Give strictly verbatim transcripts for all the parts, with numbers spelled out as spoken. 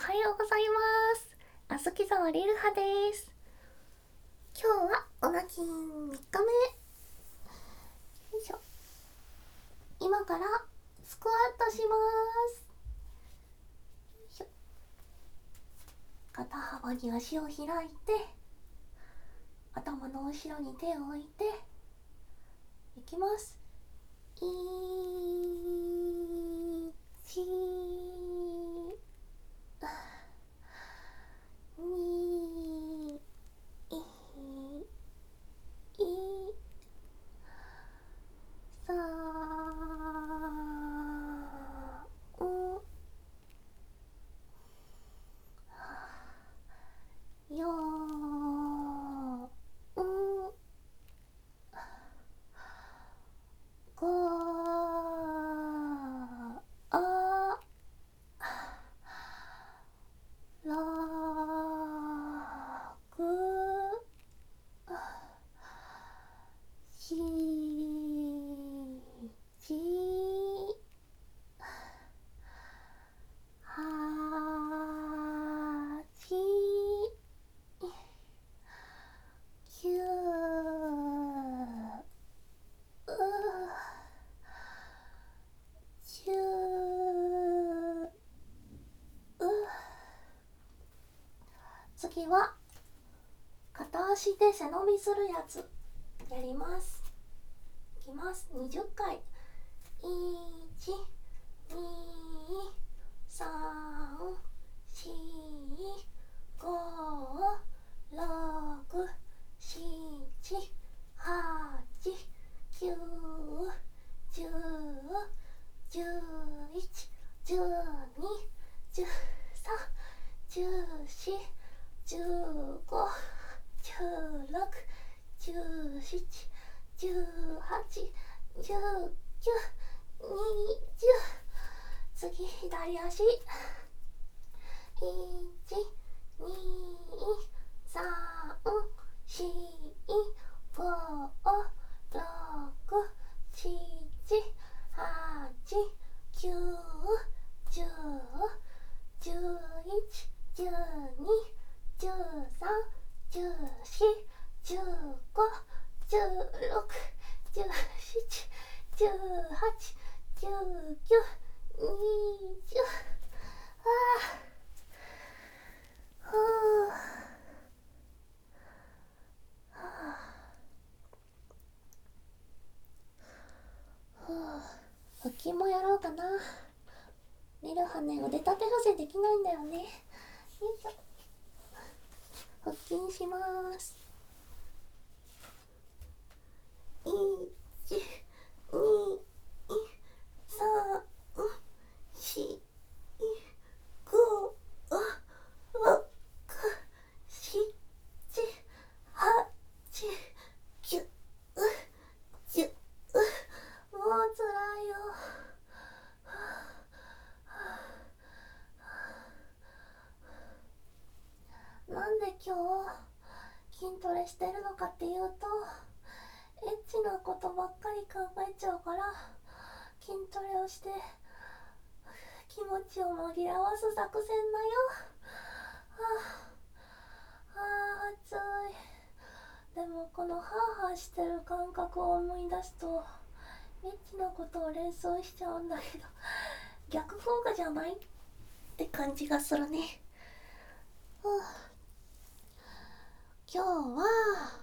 はようございます。あずきざわりるはです。今日はおなきんみっかめ。よいしょ。今からスクワットします。よいしょ。肩幅に足を開いて、頭の後ろに手を置いていきます。いちにいさんよんごあろくしちはちきゅうじゅう。次は片足で背伸びするやつやります。いきます。にじゅっかい。いち、に、さん、よん、ご、ろく、なな、はち、きゅう、じゅう、じゅういち、じゅうに、じゅうさん、じゅうよん、じゅうご、じゅうろく、じゅうなな、じゅうはち、じゅうきゅう、にじゅう。次、左足。いち、に、さん、よん、ご、ろく、なな、はち、きゅう、じゅう、じゅういち、じゅうに、じゅうさん、じゅうよん、じゅうご、じゅうろく、じゅうなな、じゅうはち、じゅうきゅう、にじゅう。ああ、ふう。ふう。腹筋もやろうかな。リルハね、腕立て伏せできないんだよね。よいしょ。腹筋します。いち、に、さん、よん、ご、ろく、なな、はち、きゅう、じゅう。もうつらいよ。なんで今日筋トレしてるのかっていうと、エッチなことばっかり考えちゃうから筋トレをして気持ちを紛らわす作戦だよ。はあ、あー暑い。でもこのハーハーしてる感覚を思い出すとエッチなことを連想しちゃうんだけど、逆効果じゃないって感じがするね。はあ、今日は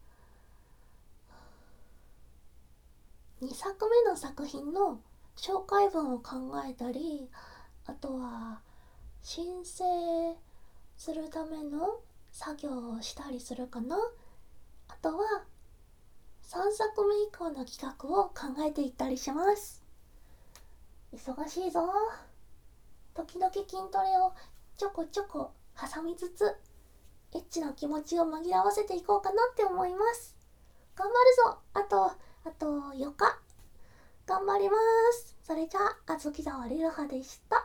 にさくめの作品の紹介文を考えたり、あとは申請するための作業をしたりするかな。あとはさんさくめ以降の企画を考えていったりします。忙しいぞ。時々筋トレをちょこちょこ挟みつつエッチな気持ちを紛らわせていこうかなって思います。頑張るぞ。あとあとよっか頑張ります。それじゃあ、あずきざわりるはでした。